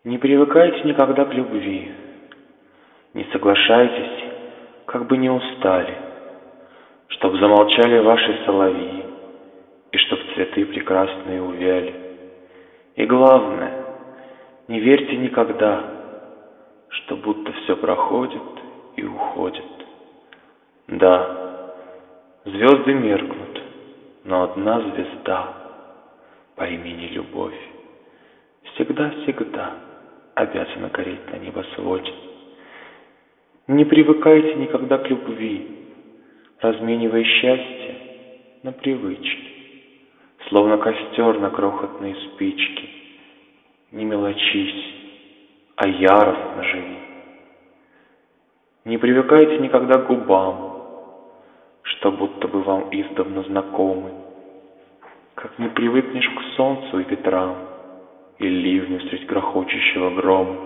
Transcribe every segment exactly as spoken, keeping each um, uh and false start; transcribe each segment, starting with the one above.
Не привыкайте никогда к любви, не соглашайтесь, как бы не устали, чтоб замолчали ваши соловьи, и чтоб цветы прекрасные увяли. И главное, не верьте никогда, что будто все проходит и уходит. Да, звезды меркнут, но одна звезда по имени Любовь всегда-всегда обязана гореть на небосводе. Не привыкайте никогда к любви, разменивая счастье на привычки, словно костер на крохотные спички. Не мелочись, а яростно живи. Не привыкайте никогда к губам, что будто бы вам издавна знакомы, как не привыкнешь к солнцу и ветрам и ливню средь грохочущего грома.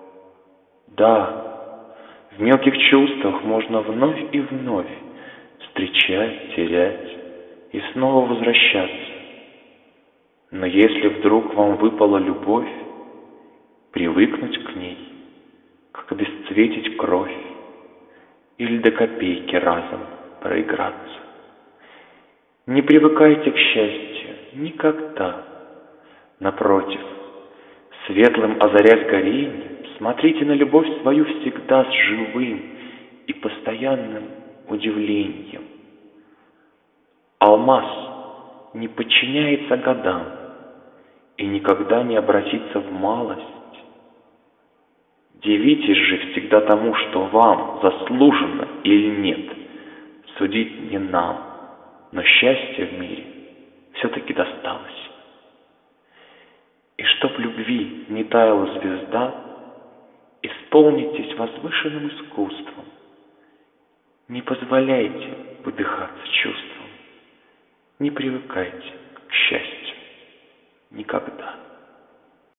Да, в мелких чувствах можно вновь и вновь встречать, терять и снова возвращаться. Но если вдруг вам выпала любовь, привыкнуть к ней, как обесцветить кровь, или до копейки разом проиграться. Не привыкайте к счастью никогда. Напротив, светлым озарять горением, смотрите на любовь свою всегда с живым и постоянным удивлением. Алмаз не подчиняется годам и никогда не обратится в малость. Дивитесь же всегда тому, что вам заслужено или нет. Судить не нам, но счастье в мире все-таки досталось. И чтоб любви не таяла звезда, исполнитесь возвышенным искусством. Не позволяйте выдыхаться чувствам. Не привыкайте к счастью никогда.